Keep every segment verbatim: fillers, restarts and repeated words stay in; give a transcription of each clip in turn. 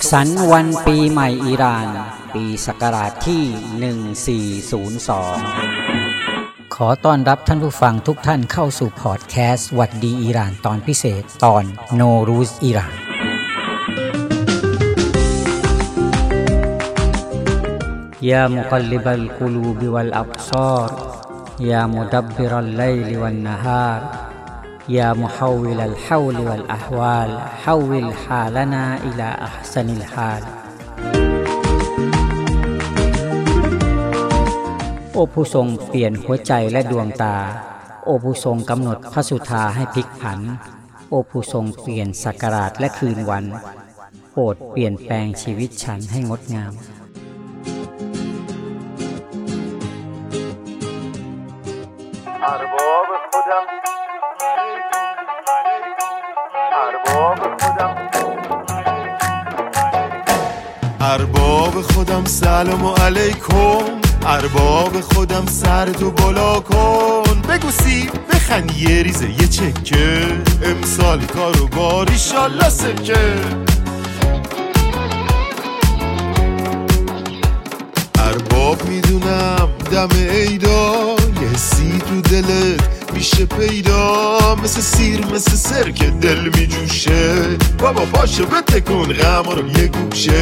สันต์วันปีใหม่อิหร่านปีศักราชที่หนึ่งสี่ศูนย์สองขอต้อนรับท่านผู้ฟังทุกท่านเข้าสู่พอดแคสต์หวัดดีอิหร่านตอนพิเศษตอนโนรูซอิหร่านยามุกัลลิบัลกุลูบิวัลอับซาร์ยามุดับบิรัลไลลิวันนะฮาร์يا محول الحول والأحوال حول حالنا إلى أحسن الحال โอผู้ทรงเปลี่ยนหัวใจและดวงตาโอผู้ทรงกำหนดพระสุธาให้พลิกผันโอผู้ทรงเปลี่ยนศักราชและคืนวันโปรดเปลี่ยนแปลงชีวิตฉันให้งดงาม ارباب خودم سلام علیکم ارباب خودم سر تو بالا کن بگو سی بخند یه ریزه یه چکه امسال کارو بار ایشالله سکه ارباب میدونم دم عیدا یه حسی تو دلت میشه پیدا مثل سیر مثل سر که دل میجوشه بابا پاشو بتکن غم رو یه گوشه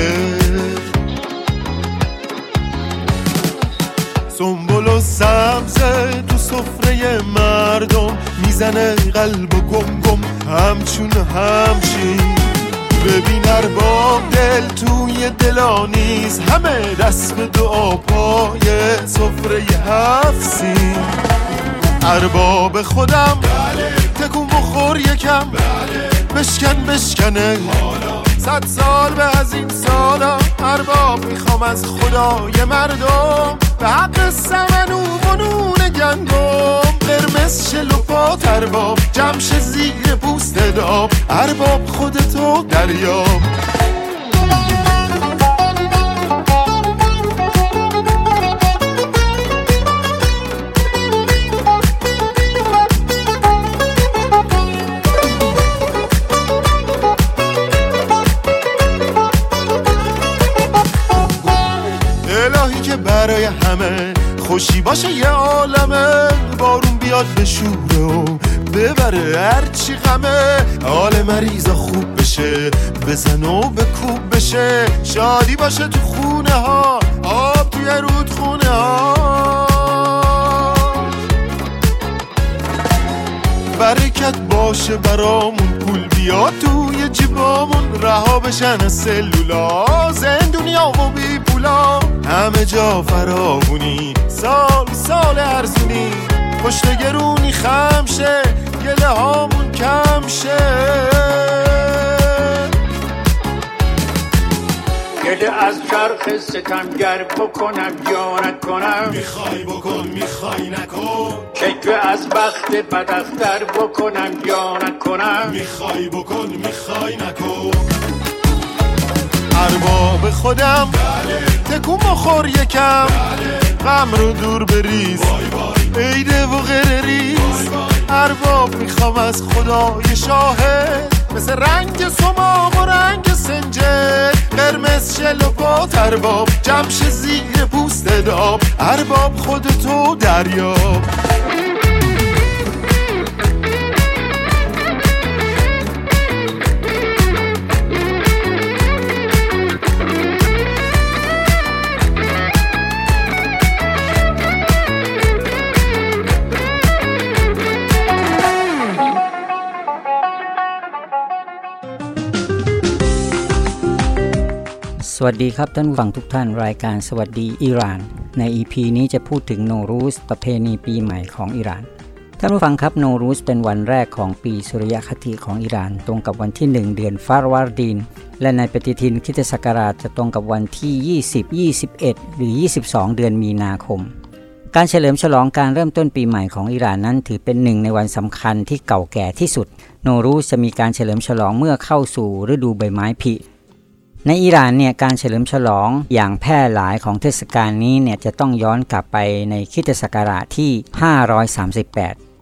سنبل و سبزه تو سفره مردم میزنه قلب و گم گم همچون همچین ببین ارباب دل توی دلانیز همه دست به دعا پای سفره هفسین ارباب خودم بله. تکون بخور یکم بله. بشکن بشکنه صد سال به از این سالا ارباب میخوام از خدای مردم به حق سمن و فنون گندم قرمز شل و پات ارباب جمش زیر پوست داب ارباب خودتو دریاب برای همه خوشی باشه یه عالمه بارون بیاد به شوره و ببره هرچی غمه حال مریضا خوب بشه بزن و بکوب بشه شادی باشه تو خونه ها آب توی رودخونه ها برکت باشه برامون پول بیاد توی جیبامون رها بشن از سلولا زندونیا و بی پولا همه جا فراغونی سال سال ارزونی پشت گرونی خم شه گله هامون کم شه گله از چرخ ستمگر بکنم یا نکنم میخوای بکن میخوای نکن شکوه از بخت بداختر بکنم یا نکنم میخوای بکن میخوای نکن ارباب خودم بله. تکون بخور یکم بله. غم رو دور بریز عیده و غیر ریز ارباب میخوام از خدای شاهد مثل رنگ سماق و رنگ سنجد قرمز شل و پات ارباب جمش زیر پوست داب ارباب خودتو دریاب สวัสดีครับท่านผู้ฟังทุกท่านรายการสวัสดีอิหร่านใน อี พี นี้จะพูดถึงโนรูซประเพณีปีใหม่ของอิหร่านท่านผู้ฟังครับโนรูซเป็นวันแรกของปีสุริยคติของอิหร่านตรงกับวันที่หนึ่งเดือนฟารวาร์ดีนและในปฏิทินคริสตศักราชจะตรงกับวันที่ยี่สิบ ยี่สิบเอ็ดหรือยี่สิบสองเดือนมีนาคมการเฉลิมฉลองการเริ่มต้นปีใหม่ของอิหร่านนั้นถือเป็นหนึ่งในวันสำคัญที่เก่าแก่ที่สุดโนรูซจะมีการเฉลิมฉลองเมื่อเข้าสู่ฤดูใบไม้ผลิในอิหร่านเนี่ยการเฉลิมฉลองอย่างแพร่หลายของเทศกาลนี้เนี่ยจะต้องย้อนกลับไปในคริสตศักราชที่ห้าร้อยสามสิบแปด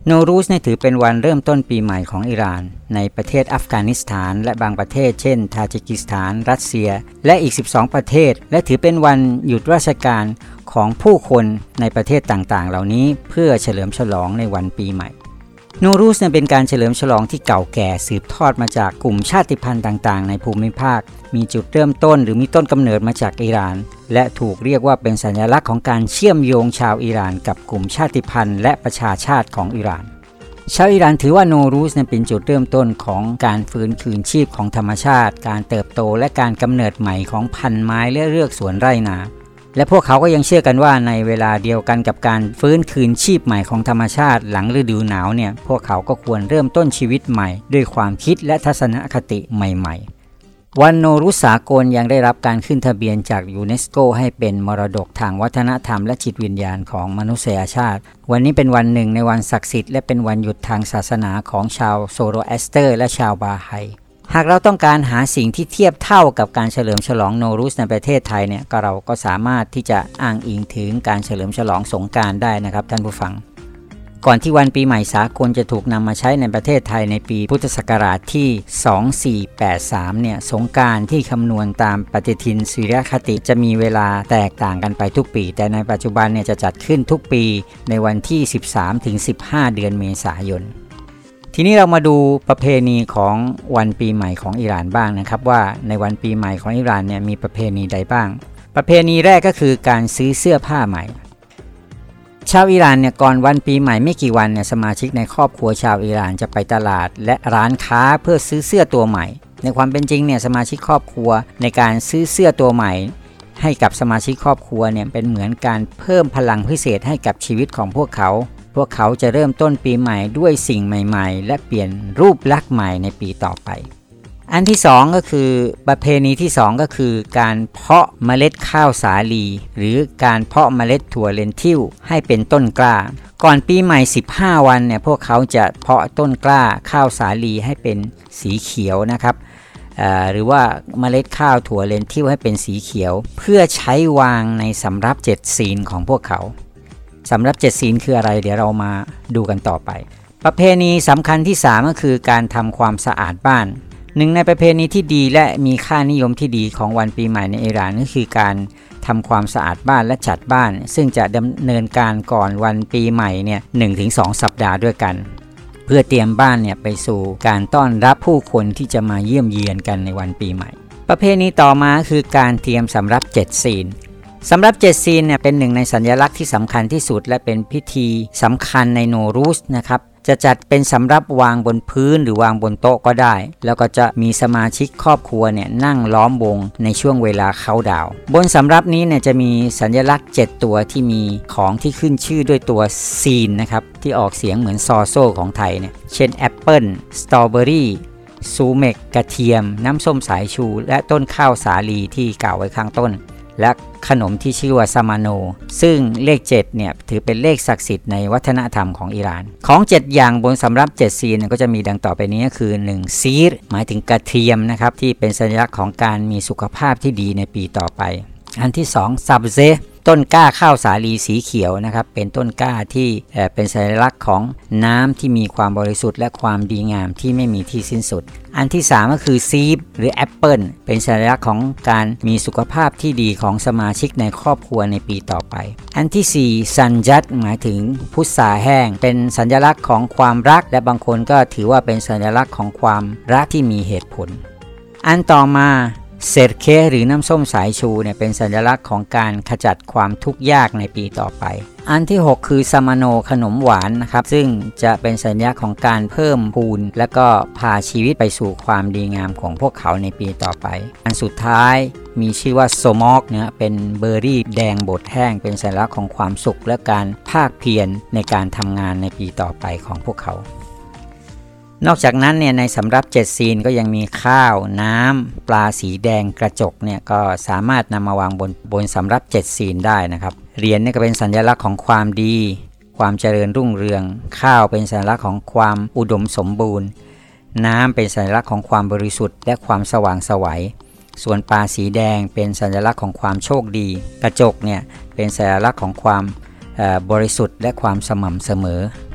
โนรูซเนี่ยถือเป็นวันเริ่มต้นปีใหม่ของอิหร่านในประเทศอัฟกานิสถานและบางประเทศเช่นทาจิกิสถานรัสเซียและอีกสิบสองประเทศและถือเป็นวันหยุดราชการของผู้คนในประเทศต่างๆเหล่านี้เพื่อเฉลิมฉลองในวันปีใหม่โนรูซเป็นการเฉลิมฉลองที่เก่าแก่สืบทอดมาจากกลุ่มชาติพันธุ์ต่างๆในภูมิภาคมีจุดเริ่มต้นหรือมีต้นกำเนิดมาจากอิหร่านและถูกเรียกว่าเป็นสัญลักษณ์ของการเชื่อมโยงชาวอิหร่านกับกลุ่มชาติพันธุ์และประชาชาติของอิหร่านชาวอิหร่านถือว่าโนรูซเป็นจุดเริ่มต้นของการฟื้นคืนชีพของธรรมชาติการเติบโตและการกำเนิดใหม่ของพันธุ์ไม้และเรือกสวนไร่นาและพวกเขาก็ยังเชื่อกันว่าในเวลาเดียวกันกับการฟื้นคืนชีพใหม่ของธรรมชาติหลังฤดูหนาวเนี่ยพวกเขาก็ควรเริ่มต้นชีวิตใหม่ด้วยความคิดและทัศนคติใหม่ๆวันโนรูซสากลยังได้รับการขึ้นทะเบียนจากยูเนสโกให้เป็นมรดกทางวัฒนธรรมและจิตวิญญาณของมนุษยชาติวันนี้เป็นวันหนึ่งในวันศักดิ์สิทธิ์และเป็นวันหยุดทางศาสนาของชาวโซโรแอสเตอร์และชาวบาไฮหากเราต้องการหาสิ่งที่เทียบเท่ากับการเฉลิมฉลองโนรูซในประเทศไทยเนี่ยก็เราก็สามารถที่จะอ้างอิงถึงการเฉลิมฉลองสงกรานต์ได้นะครับท่านผู้ฟังก่อนที่วันปีใหม่สากลจะถูกนำมาใช้ในประเทศไทยในปีพุทธศักราชที่สองพันสี่ร้อยแปดสิบสามเนี่ยสงกรานต์ที่คำนวณตามปฏิทินสุริยคติจะมีเวลาแตกต่างกันไปทุกปีแต่ในปัจจุบันเนี่ยจะจัดขึ้นทุกปีในวันที่ สิบสามถึงสิบห้า เดือนเมษายนทีนี้เรามาดูประเพณีของวันปีใหม่ของอิหร่านบ้างนะครับว่าในวันปีใหม่ของอิหร่านเนี่ยมีประเพณีใดบ้างประเพณีแรกก็คือการซื้อเสื้อผ้าใหม่ชาวอิหร่านเนี่ยก่อนวันปีใหม่ไม่กี่วันเนี่ยสมาชิกในครอบครัวชาวอิหร่านจะไปตลาดและร้านค้าเพื่อซื้อเสื้อตัวใหม่ในความเป็นจริงเนี่ยสมาชิกครอบครัวในการซื้อเสื้อตัวใหม่ให้กับสมาชิกครอบครัวเนี่ยเป็นเหมือนการเพิ่มพลังพิเศษให้กับชีวิตของพวกเขาพวกเขาจะเริ่มต้นปีใหม่ด้วยสิ่งใหม่ๆและเปลี่ยนรูปลักษณ์ใหม่ในปีต่อไปอันที่สองก็คือประเพณีที่สองก็คือการเพาะเมล็ดข้าวสาลีหรือการเพาะเมล็ดถั่วเลนทิลให้เป็นต้นกล้าก่อนปีใหม่สิบห้าวันเนี่ยพวกเขาจะเพาะต้นกล้าข้าวสาลีให้เป็นสีเขียวนะครับหรือว่าเมล็ดข้าวถั่วเลนทิลให้เป็นสีเขียวเพื่อใช้วางในสำรับเจ็ดศีลของพวกเขาสำรับเจ็ดศีลคืออะไรเดี๋ยวเรามาดูกันต่อไปประเพณีสำคัญที่สามก็คือการทำความสะอาดบ้านหนึ่งในประเพณีที่ดีและมีค่านิยมที่ดีของวันปีใหม่ในอิหร่านก็คือการทำความสะอาดบ้านและจัดบ้านซึ่งจะดำเนินการก่อนวันปีใหม่เนี่ย หนึ่งถึงสอง สัปดาห์ด้วยกันเพื่อเตรียมบ้านเนี่ยไปสู่การต้อนรับผู้คนที่จะมาเยี่ยมเยียนกันในวันปีใหม่ประเพณีต่อมาคือการเตรียมสำรับเจ็ดศีลสำรับเจ็ดศีลเนี่ยเป็นหนึ่งในสัญลักษณ์ที่สำคัญที่สุดและเป็นพิธีสำคัญในโนรูซนะครับจะจัดเป็นสำรับวางบนพื้นหรือวางบนโต๊ะก็ได้แล้วก็จะมีสมาชิกครอบครัวเนี่ยนั่งล้อมวงในช่วงเวลาเคาน์ดาวน์บนสำรับนี้เนี่ยจะมีสัญลักษณ์เจ็ดตัวที่มีของที่ขึ้นชื่อด้วยตัวซีนนะครับที่ออกเสียงเหมือนซอโซ่ของไทยเนี่ยเช่นแอปเปิลสตรอเบอรี่ซูเมกกระเทียมน้ำส้มสายชูและต้นข้าวสาลีที่กล่าวไว้ข้างต้นและขนมที่ชื่อว่าซามาโนซึ่งเลขเจ็ดเนี่ยถือเป็นเลขศักดิ์สิทธิ์ในวัฒนธรรมของอิหร่านของเจ็ดอย่างบนสำรับเจ็ดซีนก็จะมีดังต่อไปนี้ก็คือหนึ่งซีรหมายถึงกระเทียมนะครับที่เป็นสัญลักษณ์ของการมีสุขภาพที่ดีในปีต่อไปอันที่สองซับเซต้นกล้าข้าวสาลีสีเขียวนะครับเป็นต้นกล้าที่เป็นสัญลักษณ์ของน้ำที่มีความบริสุทธิ์และความดีงามที่ไม่มีที่สิ้นสุดอันที่สามก็คือซีบหรือแอปเปิลเป็นสัญลักษณ์ของการมีสุขภาพที่ดีของสมาชิกในครอบครัวในปีต่อไปอันที่สี่ซันจัดหมายถึงพุทราแห้งเป็นสัญลักษณ์ของความรักและบางคนก็ถือว่าเป็นสัญลักษณ์ของความรักที่มีเหตุผลอันต่อมาเซรเคหรือน้ำส้มสายชูเนี่ยเป็นสัญลักษณ์ของการขจัดความทุกข์ยากในปีต่อไปอันที่หกคือซามาโนขนมหวานนะครับซึ่งจะเป็นสัญลักษณ์ของการเพิ่มพูนและก็พาชีวิตไปสู่ความดีงามของพวกเขาในปีต่อไปอันสุดท้ายมีชื่อว่าโซมอกเนี่ยเป็นเบอร์รี่แดงบดแห้งเป็นสัญลักษณ์ของความสุขและการภาคเพียรในการทำงานในปีต่อไปของพวกเขานอกจากนั้นเนี่ยในสำรับเจ็ดซีนก็ยังมีข้าวน้ำปลาสีแดงกระจกเนี่ยก็สามารถนำมาวางบนบนสำรับเจ็ดซีนได้นะครับเหรียญเนี่ยก็เป็นสัญลักษณ์ของความดีความเจริญรุ่งเรืองข้าวเป็นสัญลักษณ์ของความอุดมสมบูรณ์น้ำเป็นสัญลักษณ์ของความบริสุทธิ์และความสว่างไสวส่วนปลาสีแดงเป็นสัญลักษณ์ของความโชคดีกระจกเนี่ยเป็นสัญลักษณ์ของความบริสุทธิ์และความสม่ำเสมอ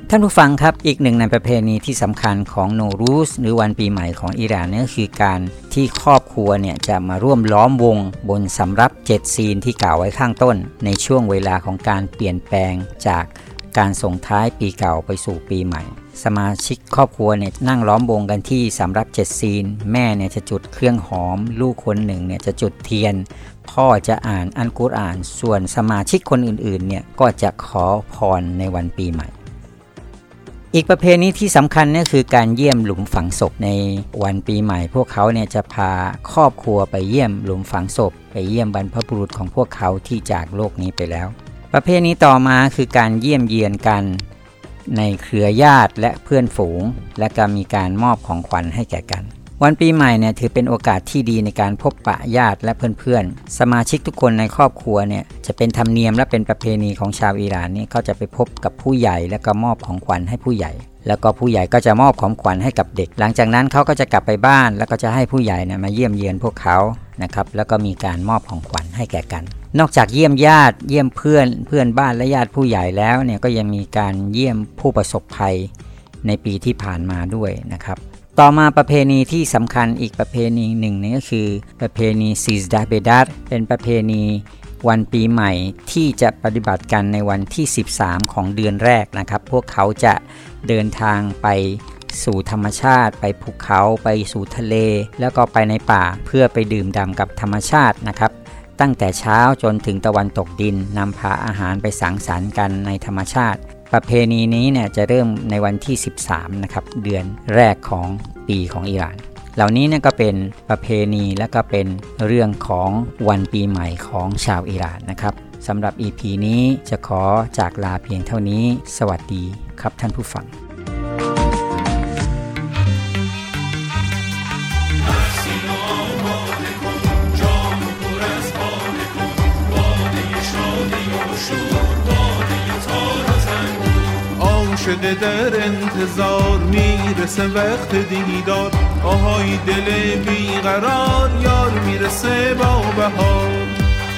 ท่านผู้ฟังครับอีกหนึ่งในประเพณีที่สำคัญของโนรูซหรือวันปีใหม่ของอิหร่านนั่นก็คือการที่ครอบครัวเนี่ยจะมาร่วมล้อมวงบนสำรับเจ็ดซีนที่กล่าวไว้ข้างต้นในช่วงเวลาของการเปลี่ยนแปลงจากการส่งท้ายปีเก่าไปสู่ปีใหม่สมาชิกครอบครัวเนี่ยนั่งล้อมวงกันที่สำรับเจ็ดซีนแม่เนี่ยจะจุดเครื่องหอมลูกคนหนึ่งเนี่ยจะจุดเทียนพ่อจะอ่านอัลกุรอานส่วนสมาชิกคนอื่นๆเนี่ยก็จะขอพรในวันปีใหม่อีกประเพณีที่สำคัญเนี่ยคือการเยี่ยมหลุมฝังศพในวันปีใหม่พวกเขาเนี่ยจะพาครอบครัวไปเยี่ยมหลุมฝังศพไปเยี่ยมบรรพบุรุษของพวกเขาที่จากโลกนี้ไปแล้วประเพณีต่อมาคือการเยี่ยมเยียนกันในเครือญาติและเพื่อนฝูงและก็มีการมอบของขวัญให้แก่กันวันปีใหม่เนี่ยถือเป็นโอกาสที่ดีในการพบปะญาติและเพื่อนๆสมาชิกทุกคนในครอบครัวเนี่ยจะเป็นธรรมเนียมและเป็นประเพณีของชาวอิหร่านนี่เขาจะไปพบกับผู้ใหญ่และก็มอบของขวัญให้ผู้ใหญ่แล้วก็ผู้ใหญ่ก็จะมอบของขวัญให้กับเด็กหลังจากนั้นเขาก็จะกลับไปบ้านแล้วก็จะให้ผู้ใหญ่เนี่ยมาเยี่ยมเยียนพวกเขานะครับแล้วก็มีการมอบของขวัญให้แก่กันนอกจากเยี่ยมญาติเยี่ยมเพื่อนเพื่อนบ้านและญาติผู้ใหญ่แล้วเนี่ยก็ยังมีการเยี่ยมผู้ประสบภัยในปีที่ผ่านมาด้วยนะครับต่อมาประเพณีที่สำคัญอีกประเพณีหนึ่งนี่ก็คือประเพณีซีซดาเบดัรเป็นประเพณีวันปีใหม่ที่จะปฏิบัติกันในวันที่สิบสามของเดือนแรกนะครับพวกเขาจะเดินทางไปสู่ธรรมชาติไปภูเขาไปสู่ทะเลแล้วก็ไปในป่าเพื่อไปดื่มด่ำกับธรรมชาตินะครับตั้งแต่เช้าจนถึงตะวันตกดินนำพาอาหารไปสังสรรค์กันในธรรมชาติประเพณีนี้เนี่ยจะเริ่มในวันที่สิบสามนะครับเดือนแรกของปีของอิหร่านเหล่านี้เนี่ยก็เป็นประเพณีและก็เป็นเรื่องของวันปีใหม่ของชาวอิหร่านนะครับสำหรับ อี พี นี้จะขอจากลาเพียงเท่านี้สวัสดีครับท่านผู้ฟัง شده در انتظار میرسه وقت دیدار آهای دل بیقرار یار میرسه با بهار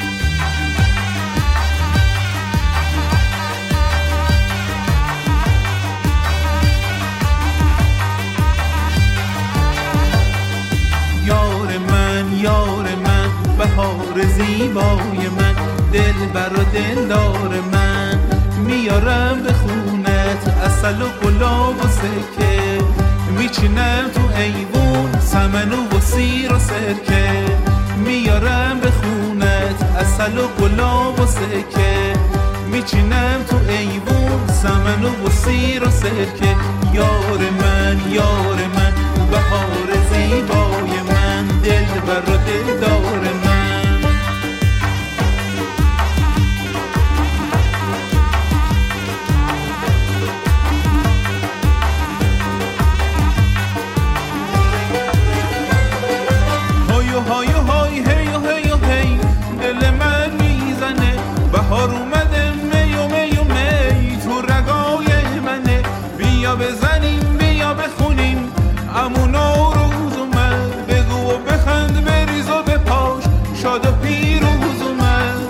یار من یار من بهار زیبای من دل بر و دلدار من میارم به خونت عسل و گلاب و سکه میچینم تو ایوون سمن و سیر و سرکه میارم به خونت عسل و گلاب و سکه میچینم تو ایوون سمن و سیر و سرکه یار من یار من بهار زیبای من دل بر و دلدار من بهار اومده می و می و می تو رگای منه بیا بزنیم بیا بخونیم امون روز اومد بگو و بخند بریز و بپاش شاد و پیروز اومد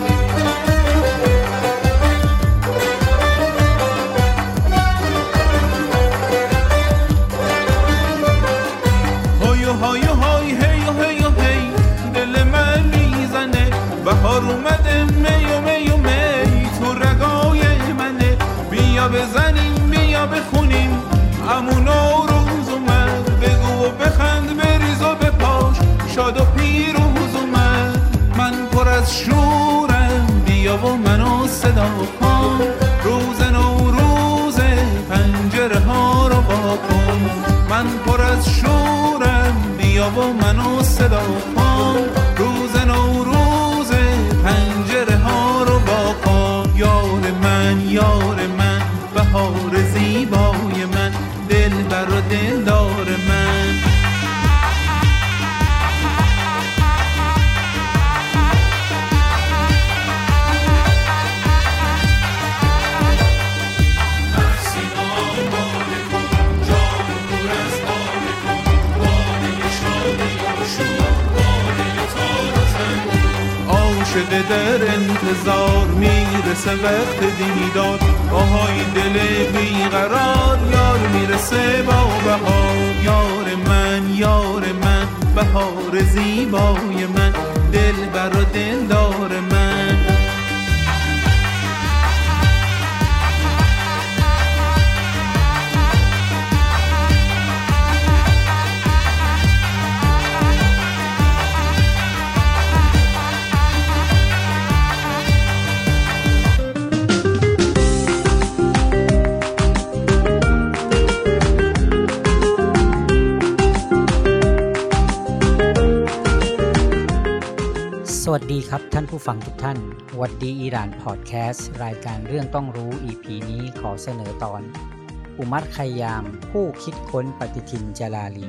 های و های و های هی و هی و هی دل من میزنه بهار اومده می و می بزنیم بیا بخونیم امون روز اومد بگو و بخند بریز و بپاش شاد و پیروز اومد من پر از شورم بیا و منو صدا کن روز نوروز پنجره ها رو با کن من پر از شورم بیا و منو صدا کن روز نوروز پنجره ها رو با کن یار من یار من بهار زیبای من دل بر و دلدار من شور باده شادی و شور باده که در انتظار میرسه وقت دیدار آهای دل بیقرار یار میرسه با بهار یار من یار من بهار زیبای من دل بر و دلدار من สวัสดีครับท่านผู้ฟังทุกท่านวัดดีอิหร่านพอดแคสต์รายการเรื่องต้องรู้ อี พี นี้ขอเสนอตอนอุมัร คัยยามผู้คิดค้นปฏิทินจาลาลี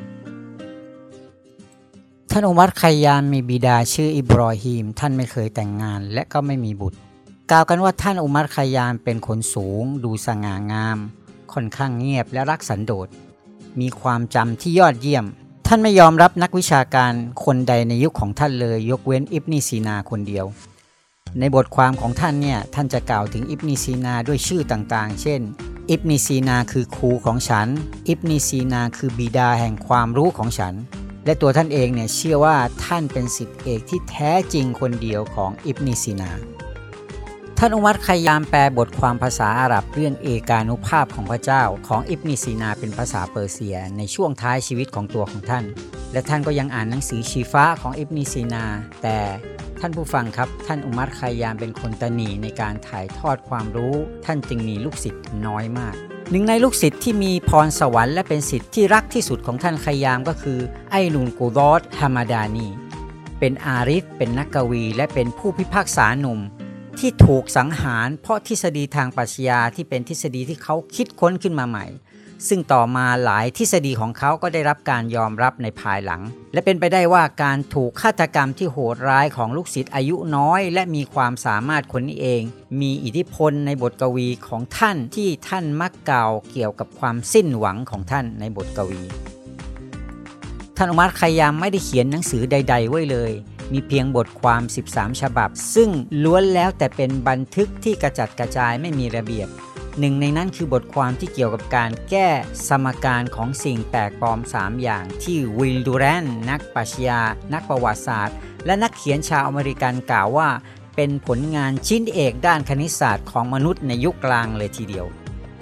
ท่านอุมัร คัยยามมีบิดาชื่ออิบรอฮีมท่านไม่เคยแต่งงานและก็ไม่มีบุตรกล่าวกันว่าท่านอุมัร คัยยามเป็นคนสูงดูสง่างามค่อนข้างเงียบและรักสันโดษมีความจำที่ยอดเยี่ยมท่านไม่ยอมรับนักวิชาการคนใดในยุคของท่านเลยยกเว้นอิบนีซีนาคนเดียวในบทความของท่านเนี่ยท่านจะกล่าวถึงอิบนีซีนาด้วยชื่อต่างๆเช่นอิบนีซีนาคือครูของฉันอิบนีซีนาคือบิดาแห่งความรู้ของฉันและตัวท่านเองเนี่ยเชื่อว่าท่านเป็นศิษย์เอกที่แท้จริงคนเดียวของอิบนีซีนาท่านอุมัร คัยยามแปลบทความภาษาอาหรับเรื่องเอกานุภาพของพระเจ้าของอิบนีซีนาเป็นภาษาเปอร์เซียในช่วงท้ายชีวิตของตัวของท่านและท่านก็ยังอ่านหนังสือชีฟะของอิบนีซีนาแต่ท่านผู้ฟังครับท่านอุมัร คัยยามเป็นคนตนีในการถ่ายทอดความรู้ท่านจึงมีลูกศิษย์น้อยมากหนึ่งในลูกศิษย์ที่มีพรสวรรค์และเป็นศิษย์ที่รักที่สุดของท่าน คัยยามก็คือไอนุนกูดอด ฮามาดานีเป็นอาริฟเป็นนักกวีและเป็นผู้พิพากษาหนุ่มที่ถูกสังหารเพราะทฤษฎีทางปรัชญาที่เป็นทฤษฎีที่เขาคิดค้นขึ้นมาใหม่ซึ่งต่อมาหลายทฤษฎีของเขาก็ได้รับการยอมรับในภายหลังและเป็นไปได้ว่าการถูกฆาตกรรมที่โหดร้ายของลูกศิษย์อายุน้อยและมีความสามารถคนนี้เองมีอิทธิพลในบทกวีของท่านที่ท่านมักกล่าวเกี่ยวกับความสิ้นหวังของท่านในบทกวีท่านอุมัร คัยยามไม่ได้เขียนหนังสือใดๆไว้เลยมีเพียงบทความสิบสามฉบับซึ่งล้วนแล้วแต่เป็นบันทึกที่กระจัดกระจายไม่มีระเบียบหนึ่งในนั้นคือบทความที่เกี่ยวกับการแก้สมการของสิ่งแปลกปลอมสามอย่างที่วิลดูแรนนักปรัชญานักประวัติศาสตร์และนักเขียนชาวอเมริกันกล่าวว่าเป็นผลงานชิ้นเอกด้านคณิตศาสตร์ของมนุษย์ในยุคกลางเลยทีเดียว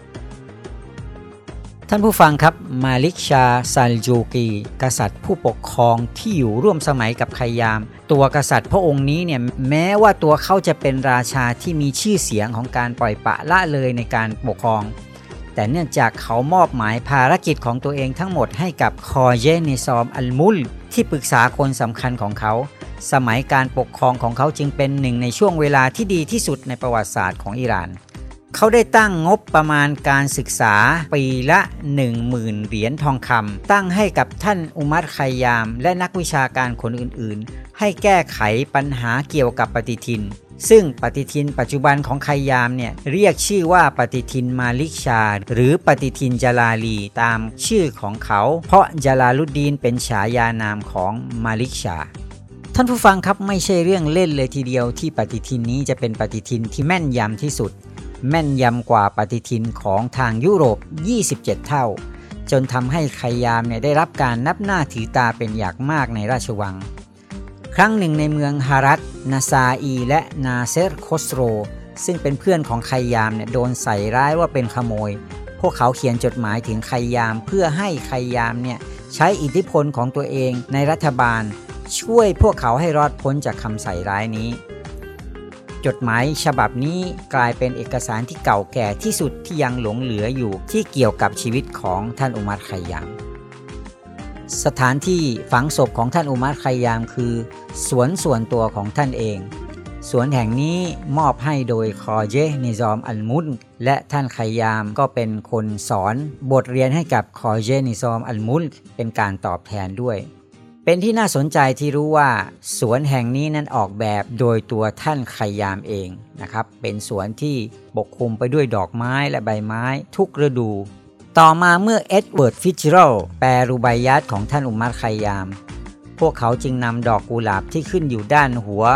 ท่านผู้ฟังครับมาลิกชาซัลจูกีกษัตริย์ผู้ปกครองที่อยู่ร่วมสมัยกับคัยยามตัวกษัตริย์พระองค์นี้เนี่ยแม้ว่าตัวเขาจะเป็นราชาที่มีชื่อเสียงของการปล่อยปละละเลยในการปกครองแต่เนื่องจากเขามอบหมายภารกิจของตัวเองทั้งหมดให้กับคอเยนิซอมอัลมุลที่ปรึกษาคนสำคัญของเขาสมัยการปกครองของเขาจึงเป็นหนึ่งในช่วงเวลาที่ดีที่สุดในประวัติศาสตร์ของอิหร่านเขาได้ตั้งงบประมาณการศึกษาปีละ หนึ่งหมื่น เหรียญทองคำตั้งให้กับท่านอุมัร คัยยามและนักวิชาการคนอื่นๆให้แก้ไขปัญหาเกี่ยวกับปฏิทินซึ่งปฏิทินปัจจุบันของคัยยามเนี่ยเรียกชื่อว่าปฏิทินมาลิกชาหรือปฏิทินจาลาลีตามชื่อของเขาเพราะจาลาลุดดีนเป็นฉายานามของมาลิกชาท่านผู้ฟังครับไม่ใช่เรื่องเล่นเลยทีเดียวที่ปฏิทินนี้จะเป็นปฏิทินที่แม่นยำที่สุดแม่นยำกว่าปฏิทินของทางยุโรปยี่สิบเจ็ดเท่าจนทำให้คัยยามเนี่ยได้รับการนับหน้าถือตาเป็นอย่างมากในราชวังครั้งหนึ่งในเมืองฮารัตนาซาอีและนาเซรโคสโรซึ่งเป็นเพื่อนของคัยยามเนี่ยโดนใส่ร้ายว่าเป็นขโมยพวกเขาเขียนจดหมายถึงคัยยามเพื่อให้คัยยามเนี่ยใช้อิทธิพลของตัวเองในรัฐบาลช่วยพวกเขาให้รอดพ้นจากคำใส่ร้ายนี้จดหมายฉบับนี้กลายเป็นเอกสารที่เก่าแก่ที่สุดที่ยังหลงเหลืออยู่ที่เกี่ยวกับชีวิตของท่านอุมัร คัยยามสถานที่ฝังศพของท่านอุมัร คัยยามคือสวนส่วนตัวของท่านเองสวนแห่งนี้มอบให้โดยคอเยนิซอมอัลมุลและท่าน คัยยามก็เป็นคนสอนบทเรียนให้กับคอเยนิซอมอัลมุลเป็นการตอบแทนด้วยเป็นที่น่าสนใจที่รู้ว่าสวนแห่งนี้นั้นออกแบบโดยตัวท่าน คัยยามเองนะครับเป็นสวนที่ปกคลุมไปด้วยดอกไม้และใบไม้ทุกฤดูต่อมาเมื่อเอ็ดเวิร์ด ฟิตจิเรลด์แปลรูบายยัตของท่านอุมัร คัยยามพวกเขาจึงนำดอกกุหลาบที่ขึ้นอยู่ด้านหัว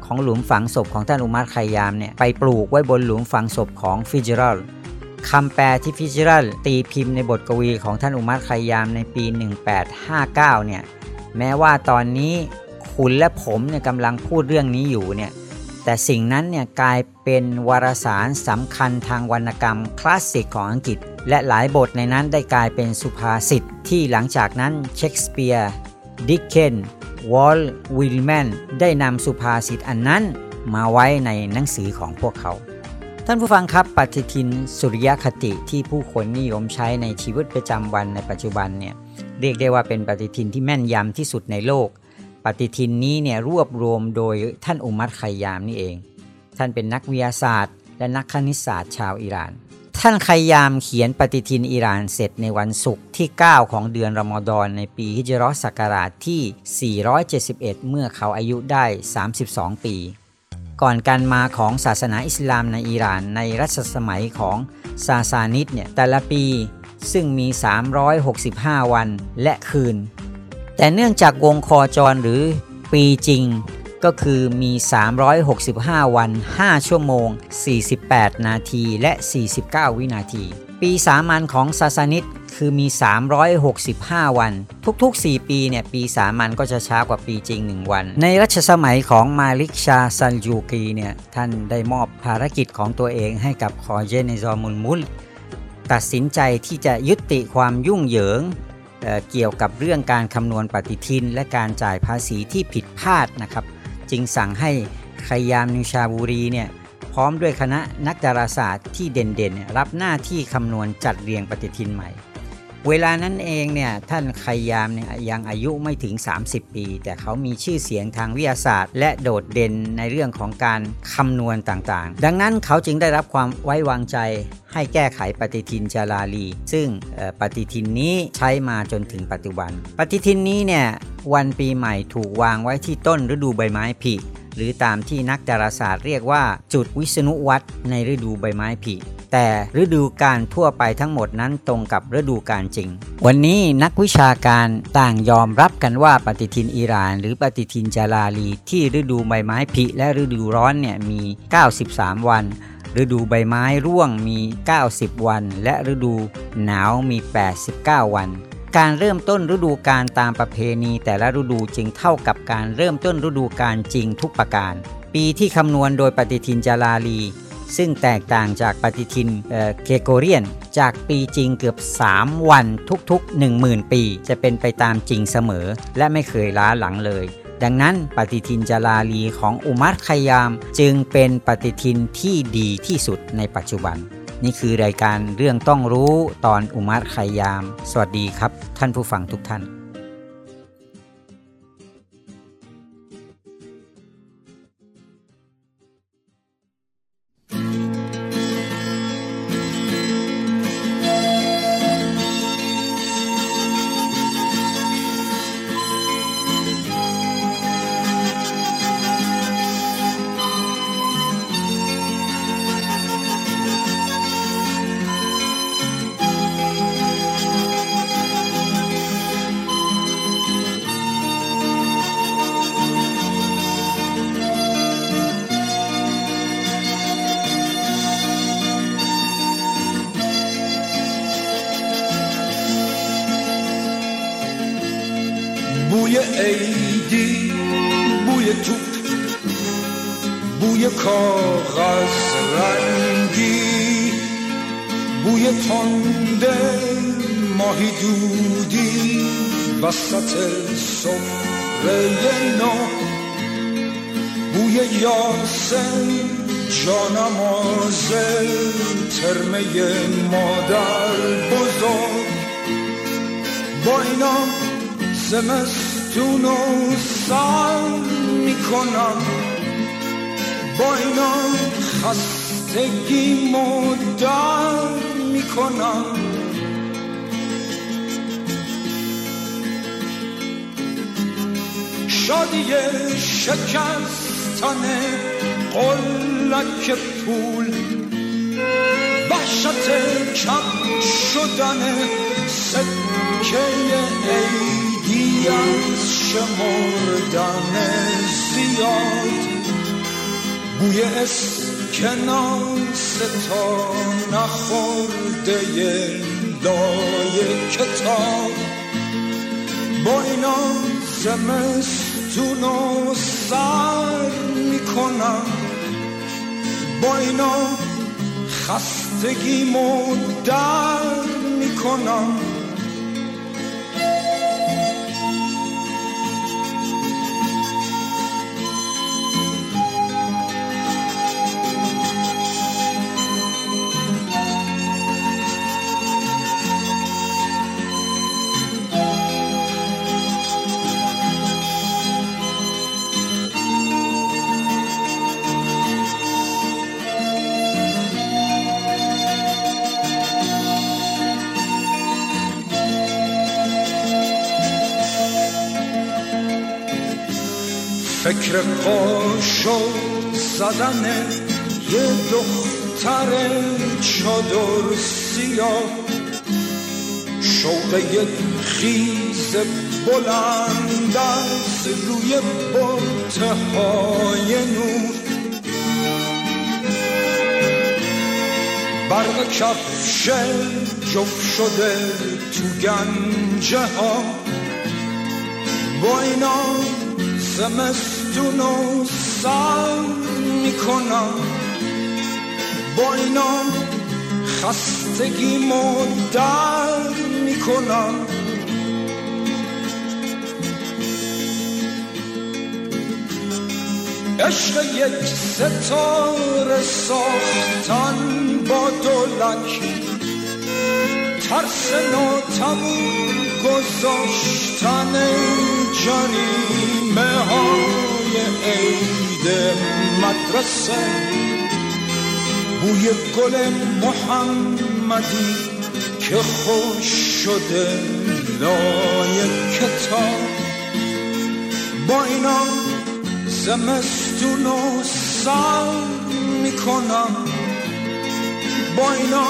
ของหลุมฝังศพของท่านอุมัร ไคยามเนี่ยไปปลูกไว้บนหลุมฝังศพของฟิจรัลคำแปลที่ฟิจรัลตีพิมพ์ในบทกวีของท่านอุมัร ไคยามในปีหนึ่งพันแปดร้อยห้าสิบเก้าเนี่ยแม้ว่าตอนนี้คุณและผมเนี่ยกำลังพูดเรื่องนี้อยู่เนี่ยแต่สิ่งนั้นเนี่ยกลายเป็นวารสารสำคัญทางวรรณกรรมคลาสสิกของอังกฤษและหลายบทในนั้นได้กลายเป็นสุภาษิตที่หลังจากนั้นเชคสเปียร์ดิกเคนวอลต์วิลแมนได้นำสุภาษิตอันนั้นมาไว้ในหนังสือของพวกเขาท่านผู้ฟังครับปฏิทินสุริยคติที่ผู้คนนิยมใช้ในชีวิตประจำวันในปัจจุบันเนี่ยเรียกได้ว่าเป็นปฏิทินที่แม่นยำที่สุดในโลกปฏิทินนี้เนี่ยรวบรวมโดยท่านอุมัร ไคยามนี่เองท่านเป็นนักวิทยาศาสตร์และนักคณิตศาสตร์ชาวอิหร่านท่านไคยามเขียนปฏิทินอิหร่านเสร็จในวันศุกร์ที่เก้าของเดือนรอมฎอนในปีฮิจเราะห์ศักราชที่สี่ร้อยเจ็ดสิบเอ็ดเมื่อเขาอายุได้สามสิบสองปีก่อนการมาของศาสนาอิสลามในอิหร่านในรัชสมัยของซาซานิดเนี่ยแต่ละปีซึ่งมีสามร้อยหกสิบห้าวันและคืนแต่เนื่องจากวงโคจรหรือปีจริงก็คือมีสามร้อยหกสิบห้าวันห้าชั่วโมงสี่สิบแปดนาทีและสี่สิบเก้าวินาทีปีสามัญของซาซานิดคือมีสามร้อยหกสิบห้าวันทุกๆสี่ปีเนี่ยปีสามัญก็จะช้ากว่าปีจริงหนึ่งวันในรัชสมัยของมาลิกชาซัลจูกีเนี่ยท่านได้มอบภารกิจของตัวเองให้กับคอเจเนซอมุลมุลตัดสินใจที่จะยุติความยุ่งเหยิงเอ่อเกี่ยวกับเรื่องการคำนวณปฏิทินและการจ่ายภาษีที่ผิดพลาดนะครับจึงสั่งให้ไคยามนิชาบูรีเนี่ยพร้อมด้วยคณะนักดาราศาสตร์ที่เด่นๆรับหน้าที่คำนวณจัดเรียงปฏิทินใหม่เวลานั้นเองเนี่ยท่านไคยามเนี่ยยังอายุไม่ถึงสามสิบปีแต่เขามีชื่อเสียงทางวิทยาศาสตร์และโดดเด่นในเรื่องของการคำนวณต่างๆดังนั้นเขาจึงได้รับความไว้วางใจให้แก้ไขปฏิทินจาราลีซึ่งปฏิทินนี้ใช้มาจนถึงปัจจุบันปฏิทินนี้เนี่ยวันปีใหม่ถูกวางไว้ที่ต้นฤดูใบไม้ผลิหรือตามที่นักดาราศาสตร์เรียกว่าจุดวิษณุวัตรในฤดูใบไม้ผลิแต่ฤดูกาลทั่วไปทั้งหมดนั้นตรงกับฤดูกาลจริงวันนี้นักวิชาการต่างยอมรับกันว่าปฏิทินอิหร่านหรือปฏิทินจาราลีที่ฤดูใบไม้ผลิและฤดูร้อนเนี่ยมีเก้าสิบสามวันฤดูใบไม้ร่วงมีเก้าสิบวันและฤดูหนาวมีแปดสิบเก้าวันการเริ่มต้นฤดูกาลตามประเพณีแต่ละฤดูจึงเท่ากับการเริ่มต้นฤดูกาลจริงทุกประการปีที่คำนวณโดยปฏิทินจาราลีซึ่งแตกต่างจากปฏิทินเอ่อเกโกเรียนจากปีจริงเกือบสามวันทุกๆ หนึ่งหมื่น ปีจะเป็นไปตามจริงเสมอและไม่เคยล้าหลังเลยดังนั้นปฏิทินจาราลีของอุมัร ไคยามจึงเป็นปฏิทินที่ดีที่สุดในปัจจุบันนี่คือรายการเรื่องต้องรู้ตอนอุมัร ไคยามสวัสดีครับท่านผู้ฟังทุกท่าน بوی عیدی بوی توپ بوی کاغذ رنگی بوی تنده ماهی دودی وسط سفره نو بوی یاسم جانماز ترمه مادر بزرگ با اینا زمستونو سر میکنم با اینا خستگی مدر میکنم شادی شکستن قلک پول وحشت کم شدن سکه عید از شمردن زیاد بوی اسکناس تا نخورده لای کتاب، با اینا زمستونو سر میکنم، با اینا خستگیمو در میکنم. فکر قاشو زدن یه دختر چادر سیاه، شوق یک خیز بلند از روی برتهای نور، برق کفش جفت شده تو گنجه ها، با اینا زمستونو سر میکنم، با اینا خستگیمو در میکنم. عشق یک ستاره ساختن با دولک، ترس ناتموم گذاشتن جریمه های عید مدرسه، بوی گل محمدی که خوش شده لای کتاب، با اینا زمستونو سر میکنم، با اینا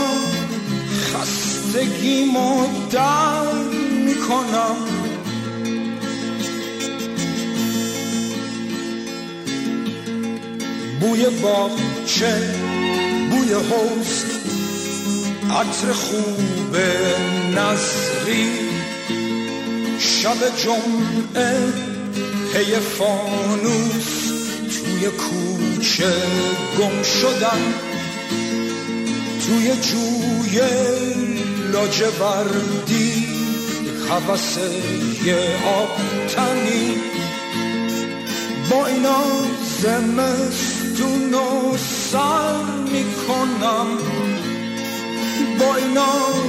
خستگیمو در میکنم. بوی باغچه، بوی حوض، عطر خوب نظری، شب جمعه پی فانوس توی کوچه گم شدن، توی جوی لاجوردی هوس یه آب تنی، با اینا زمستونو سر میکنم، با اینا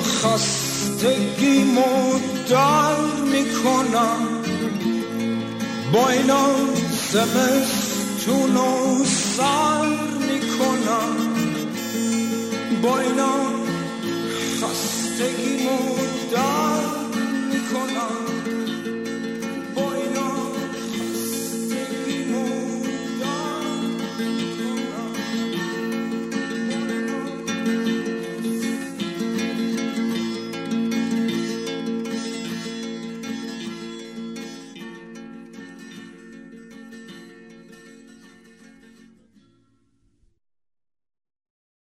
خستگیمو در میکنم، با اینا زمستونو سر میکنم، با اینا خستگیمو در